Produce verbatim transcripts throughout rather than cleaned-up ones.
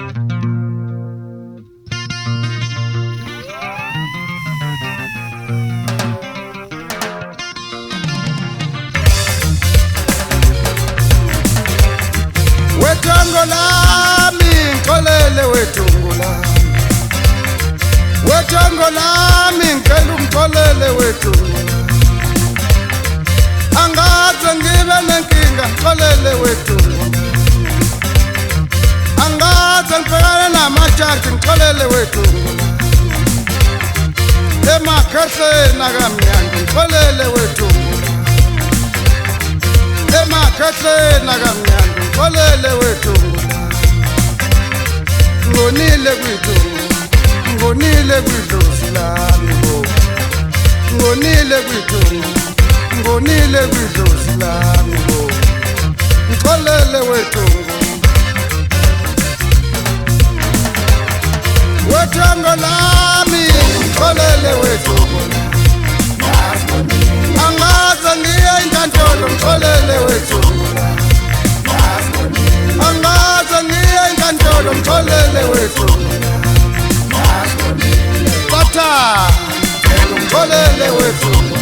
Wetango lami ngixolele wetungu lami, wetango lami ngicela ungixolele wetungu lami, angaze ngibe nenkinga ngixolele wetungu lami, angaze ngibhekane namajaji ngixolele wetungu lami, emakhehleni akamnyandi ngixolele wetungu lami, emakhehleni akamnyandi ngixolele wetungu lami, ngonile kwidlozi, ngonile kwidlozi lami bo, ngonile kwidlozi, ngonile kwidlozi lami bo, ngixolele wetungu, wetango lami ngixolele wetungu, angaze ngiye enkantolo ngixolele wetungu, angaze ngiye enkantolo ngixolele wetungu, Satha ngixolele wetungu,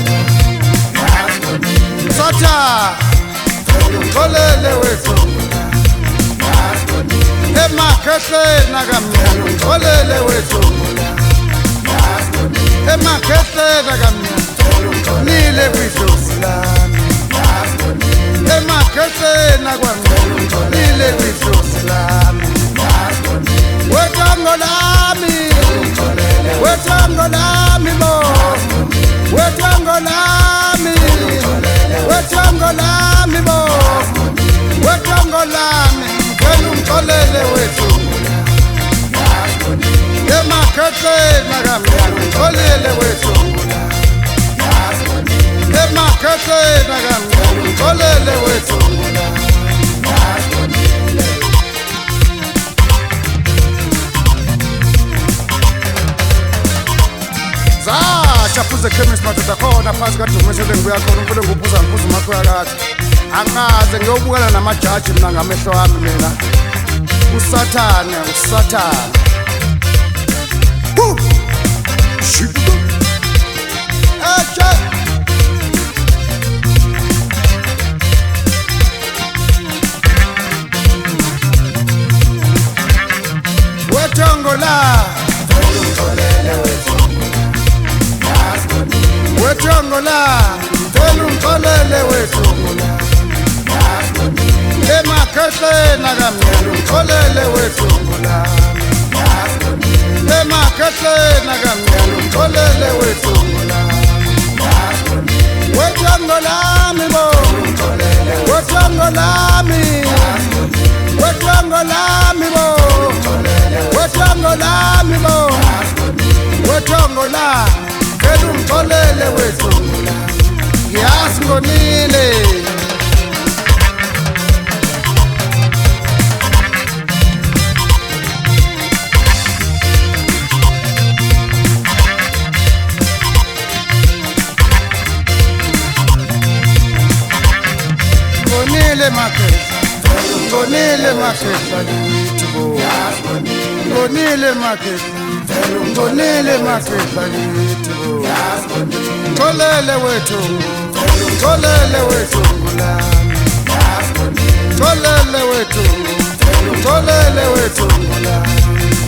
Satha ngixolele wetungu, emakhehleni akamnyama ngixolele wetungu, emakhehleni akamnyama ngonile kwidlozi lami, emakhehleni akamnyama ngonile kwidlozi lami, wetango lami, wetango lami bo, wetango lami, wetango lami bo, wetango lami ngicela ungixolele wetungu, emakhehleni akamnyama ngixolele wetungu, emakhehleni akamnyama ngixolele wetungu, Chaphuze chemist madoda khona phasi kadumesele ngibuya khona umfule nguphuza ngiphuza umakho yakade, angaze ngiyobukana namajaji mina ngamehlo wami mina, usathane usathane eje wetango la wetango la ngicela ungixolele wetungu lami, emakhehleni akamnyama ngixolele wetungu lami, emakhehleni akamnyama ngixolele wetungu lami, wetango lami bo, wetango lami, wetango lami bo, wetango lami bo, wetango lami ngicela ungixolele wetungu lami, ngiyazi ngonile, ngonile makhehla, ngonile makhehla lithi bo, ngonile makhehla, ngonile makhehla lithi bo, ngixolele wetungu, ngixolele wetungu lami, ngixolele wetungu, ngixolele wetungu lami,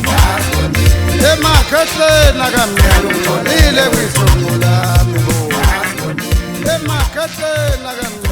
emakhehleni akamnyama ngixolile wetungu lami bo, emakhehleni akamnyama